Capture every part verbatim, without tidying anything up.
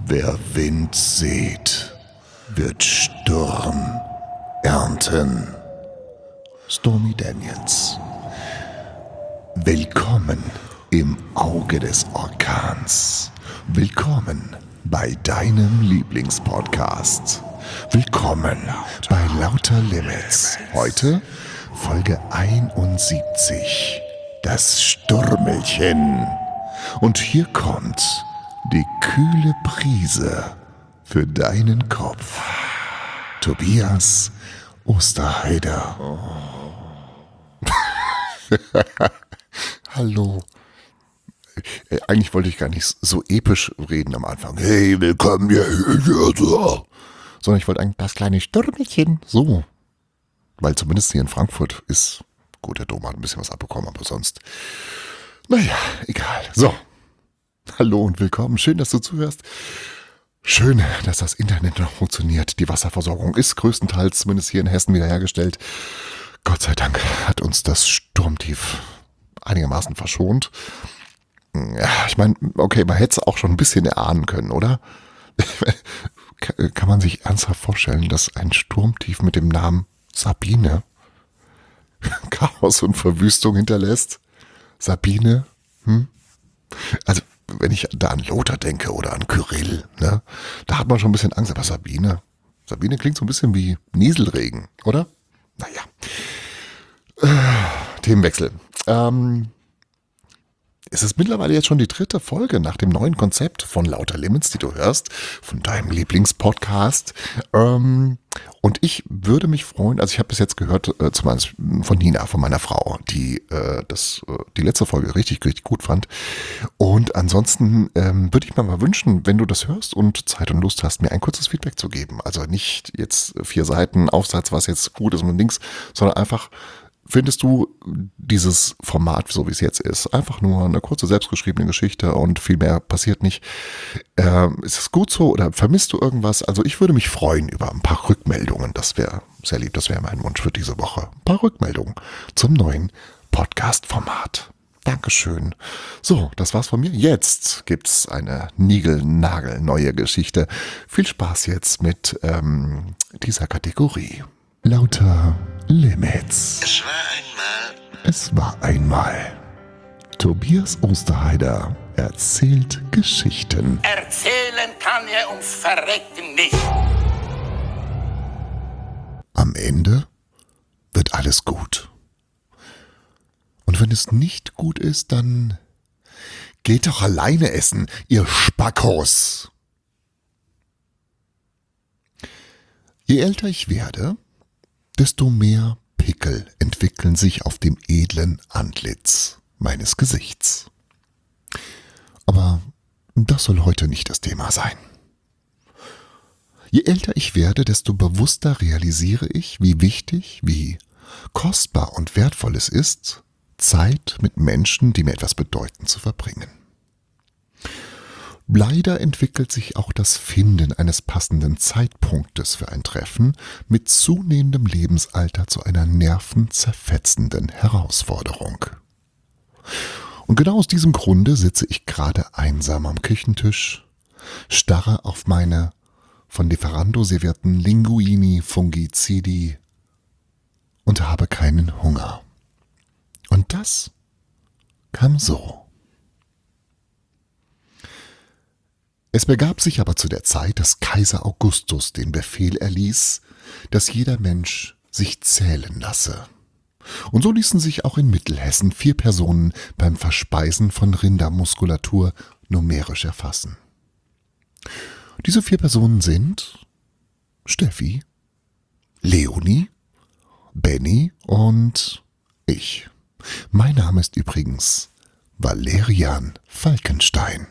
Wer Wind sät, wird Sturm ernten. Stormy Daniels. Willkommen im Auge des Orkans. Willkommen bei deinem Lieblingspodcast. Willkommen bei Lauter Limits. Heute Folge einundsiebzig. Das Sturmelchen. Und hier kommt die kühle Prise für deinen Kopf. Tobias Osterheider. Oh. Hallo. Äh, eigentlich wollte ich gar nicht so episch reden am Anfang. Hey, willkommen hier. Sondern ich wollte eigentlich das kleine Stürmelchen. So. Weil zumindest hier in Frankfurt ist, gut, der Dom hat ein bisschen was abbekommen, aber sonst, naja, egal. So. Hallo und willkommen. Schön, dass du zuhörst. Schön, dass das Internet noch funktioniert. Die Wasserversorgung ist größtenteils, zumindest hier in Hessen, wiederhergestellt. Gott sei Dank hat uns das Sturmtief einigermaßen verschont. Ja, ich meine, okay, man hätte es auch schon ein bisschen erahnen können, oder? Kann man sich ernsthaft vorstellen, dass ein Sturmtief mit dem Namen Sabine Chaos und Verwüstung hinterlässt? Sabine? Hm? Also, wenn ich da an Lothar denke oder an Kyrill, ne, da hat man schon ein bisschen Angst. Aber Sabine, Sabine klingt so ein bisschen wie Nieselregen, oder? Naja. Äh, Themenwechsel. Ähm, es ist mittlerweile jetzt schon die dritte Folge nach dem neuen Konzept von Lauter Limits, die du hörst, von deinem Lieblingspodcast. Ähm, und ich würde mich freuen, also ich habe bis jetzt gehört, äh, zumindest von Nina, von meiner Frau, die äh, das, äh, die letzte Folge richtig, richtig gut fand. Und ansonsten ähm, würde ich mir mal wünschen, wenn du das hörst und Zeit und Lust hast, mir ein kurzes Feedback zu geben. Also nicht jetzt vier Seiten Aufsatz, was jetzt gut ist und links, sondern einfach, findest du dieses Format, so wie es jetzt ist, einfach nur eine kurze selbstgeschriebene Geschichte und viel mehr passiert nicht? Ähm, ist es gut so oder vermisst du irgendwas? Also ich würde mich freuen über ein paar Rückmeldungen. Das wäre sehr lieb, das wäre mein Wunsch für diese Woche. Ein paar Rückmeldungen zum neuen Podcast-Format. Dankeschön. So, das war's von mir. Jetzt gibt's eine niegelnagelneue Geschichte. Viel Spaß jetzt mit ähm, dieser Kategorie. Lauter Limits. Es war einmal. Es war einmal. Tobias Osterheider erzählt Geschichten. Erzählen kann er ums Verrecken nicht. Am Ende wird alles gut. Und wenn es nicht gut ist, dann geht doch alleine essen, ihr Spackos. Je älter ich werde, desto mehr Pickel entwickeln sich auf dem edlen Antlitz meines Gesichts. Aber das soll heute nicht das Thema sein. Je älter ich werde, desto bewusster realisiere ich, wie wichtig, wie kostbar und wertvoll es ist, Zeit mit Menschen, die mir etwas bedeuten, zu verbringen. Leider entwickelt sich auch das Finden eines passenden Zeitpunktes für ein Treffen mit zunehmendem Lebensalter zu einer nervenzerfetzenden Herausforderung. Und genau aus diesem Grunde sitze ich gerade einsam am Küchentisch, starre auf meine von Lieferando servierten Linguini Fungicidi und habe keinen Hunger. Und das kam so. Es begab sich aber zu der Zeit, dass Kaiser Augustus den Befehl erließ, dass jeder Mensch sich zählen lasse. Und so ließen sich auch in Mittelhessen vier Personen beim Verspeisen von Rindermuskulatur numerisch erfassen. Diese vier Personen sind Steffi, Leonie, Benny und ich. Mein Name ist übrigens Valerian Falkenstein.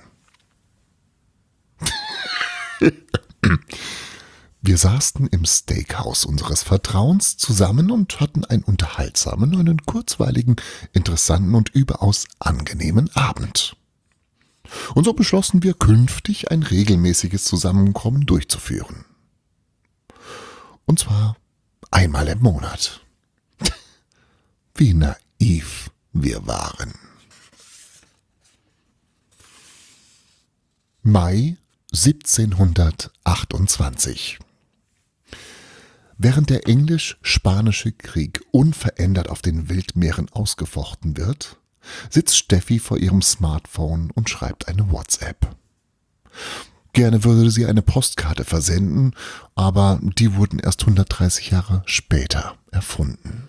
Wir saßen im Steakhouse unseres Vertrauens zusammen und hatten einen unterhaltsamen, einen kurzweiligen, interessanten und überaus angenehmen Abend. Und so beschlossen wir, künftig ein regelmäßiges Zusammenkommen durchzuführen. Und zwar einmal im Monat. Wie naiv wir waren. Mai siebzehnhundertachtundzwanzig. Während der Englisch-Spanische Krieg unverändert auf den Weltmeeren ausgefochten wird, sitzt Steffi vor ihrem Smartphone und schreibt eine WhatsApp. Gerne würde sie eine Postkarte versenden, aber die wurden erst hundertdreißig Jahre später erfunden.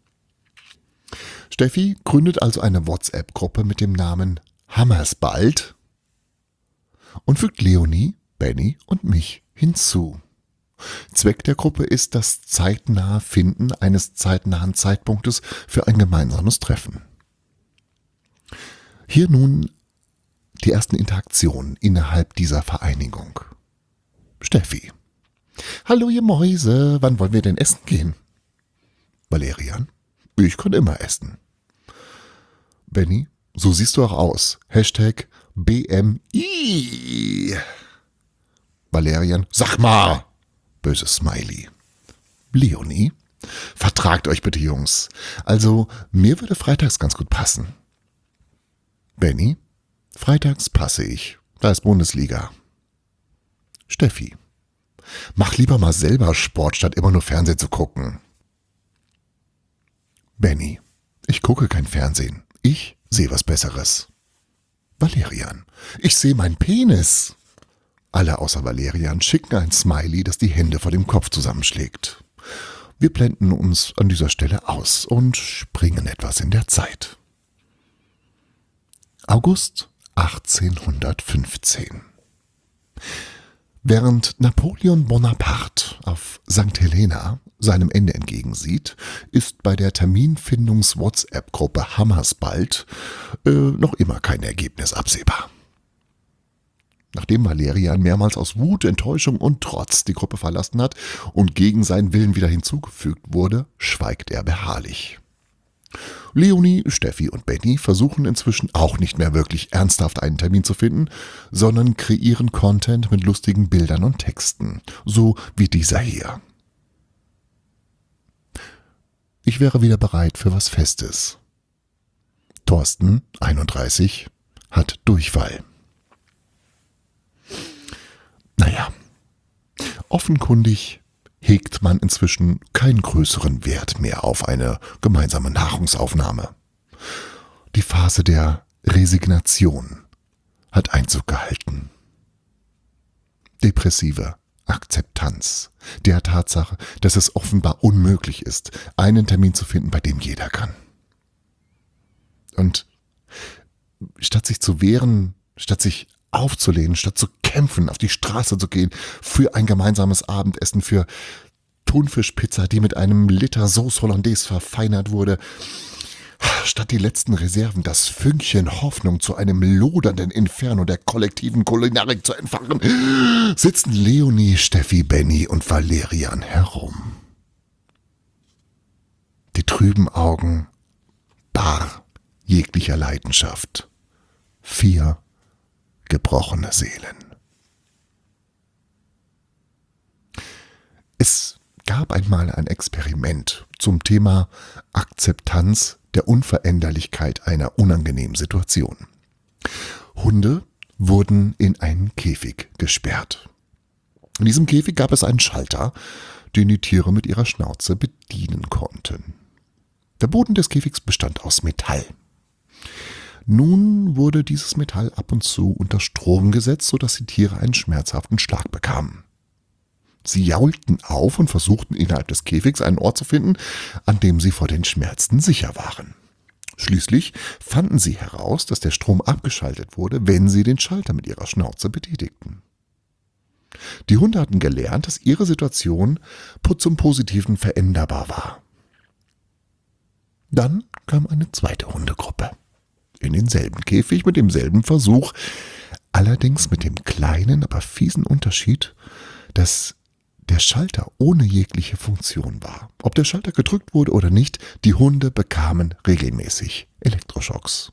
Steffi gründet also eine WhatsApp-Gruppe mit dem Namen Hammersbald und fügt Leonie, Benny und mich hinzu. Zweck der Gruppe ist das zeitnahe Finden eines zeitnahen Zeitpunktes für ein gemeinsames Treffen. Hier nun die ersten Interaktionen innerhalb dieser Vereinigung. Steffi: Hallo ihr Mäuse, wann wollen wir denn essen gehen? Valerian: Ich kann immer essen. Benny: So siehst du auch aus. Hashtag B M I. Valerian: Sag mal! Böses Smiley. Leonie: Vertragt euch bitte, Jungs. Also, mir würde freitags ganz gut passen. Benny: Freitags passe ich. Da ist Bundesliga. Steffi: Mach lieber mal selber Sport, statt immer nur Fernsehen zu gucken. Benny: Ich gucke kein Fernsehen. Ich sehe was Besseres. Valerian: Ich sehe meinen Penis. Alle außer Valerian schicken ein Smiley, das die Hände vor dem Kopf zusammenschlägt. Wir blenden uns an dieser Stelle aus und springen etwas in der Zeit. August achtzehnhundertfünfzehn. Während Napoleon Bonaparte auf Sankt Helena seinem Ende entgegensieht, ist bei der Terminfindungs-WhatsApp-Gruppe Hammersbald äh, noch immer kein Ergebnis absehbar. Nachdem Valerian mehrmals aus Wut, Enttäuschung und Trotz die Gruppe verlassen hat und gegen seinen Willen wieder hinzugefügt wurde, schweigt er beharrlich. Leonie, Steffi und Benny versuchen inzwischen auch nicht mehr wirklich ernsthaft einen Termin zu finden, sondern kreieren Content mit lustigen Bildern und Texten, so wie dieser hier. Ich wäre wieder bereit für was Festes. Thorsten, einunddreißig, hat Durchfall. Naja, offenkundig hegt man inzwischen keinen größeren Wert mehr auf eine gemeinsame Nahrungsaufnahme. Die Phase der Resignation hat Einzug gehalten. Depressive Akzeptanz der Tatsache, dass es offenbar unmöglich ist, einen Termin zu finden, bei dem jeder kann. Und statt sich zu wehren, statt sich aufzulehnen, statt zu kämpfen, auf die Straße zu gehen, für ein gemeinsames Abendessen, für Thunfischpizza, die mit einem Liter Sauce Hollandaise verfeinert wurde, statt die letzten Reserven, das Fünkchen Hoffnung zu einem lodernden Inferno der kollektiven Kulinarik zu entfachen, sitzen Leonie, Steffi, Benny und Valerian herum. Die trüben Augen, bar jeglicher Leidenschaft. Vier gebrochene Seelen. Es gab einmal ein Experiment zum Thema Akzeptanz der Unveränderlichkeit einer unangenehmen Situation. Hunde wurden in einen Käfig gesperrt. In diesem Käfig gab es einen Schalter, den die Tiere mit ihrer Schnauze bedienen konnten. Der Boden des Käfigs bestand aus Metall. Nun wurde dieses Metall ab und zu unter Strom gesetzt, sodass die Tiere einen schmerzhaften Schlag bekamen. Sie jaulten auf und versuchten innerhalb des Käfigs einen Ort zu finden, an dem sie vor den Schmerzen sicher waren. Schließlich fanden sie heraus, dass der Strom abgeschaltet wurde, wenn sie den Schalter mit ihrer Schnauze betätigten. Die Hunde hatten gelernt, dass ihre Situation zum Positiven veränderbar war. Dann kam eine zweite Hundegruppe. In denselben Käfig mit demselben Versuch, allerdings mit dem kleinen, aber fiesen Unterschied, dass der Schalter ohne jegliche Funktion war. Ob der Schalter gedrückt wurde oder nicht, die Hunde bekamen regelmäßig Elektroschocks.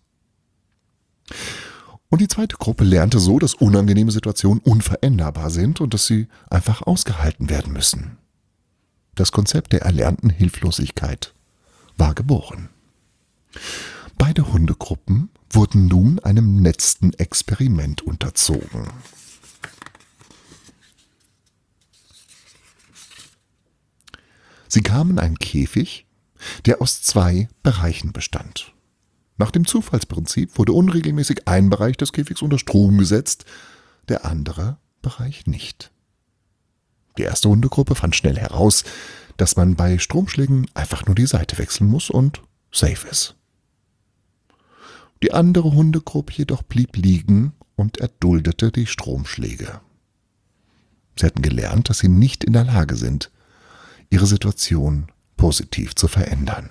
Und die zweite Gruppe lernte so, dass unangenehme Situationen unveränderbar sind und dass sie einfach ausgehalten werden müssen. Das Konzept der erlernten Hilflosigkeit war geboren. Beide Hundegruppen wurden nun einem letzten Experiment unterzogen. Sie kamen in einen Käfig, der aus zwei Bereichen bestand. Nach dem Zufallsprinzip wurde unregelmäßig ein Bereich des Käfigs unter Strom gesetzt, der andere Bereich nicht. Die erste Hundegruppe fand schnell heraus, dass man bei Stromschlägen einfach nur die Seite wechseln muss und safe ist. Die andere Hundegruppe jedoch blieb liegen und erduldete die Stromschläge. Sie hatten gelernt, dass sie nicht in der Lage sind, ihre Situation positiv zu verändern.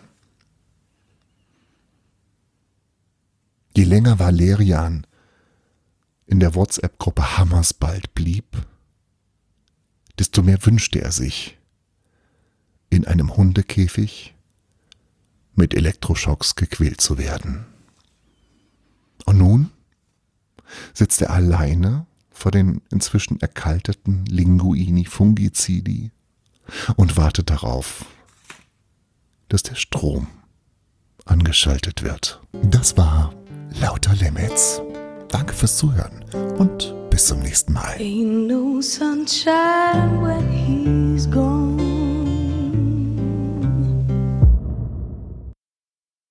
Je länger Valerian in der WhatsApp-Gruppe Hammersbald blieb, desto mehr wünschte er sich, in einem Hundekäfig mit Elektroschocks gequält zu werden. Und nun sitzt er alleine vor den inzwischen erkalteten Linguini Fungicidi und wartet darauf, dass der Strom angeschaltet wird. Das war Lauter Limits. Danke fürs Zuhören und bis zum nächsten Mal. Ain't no sunshine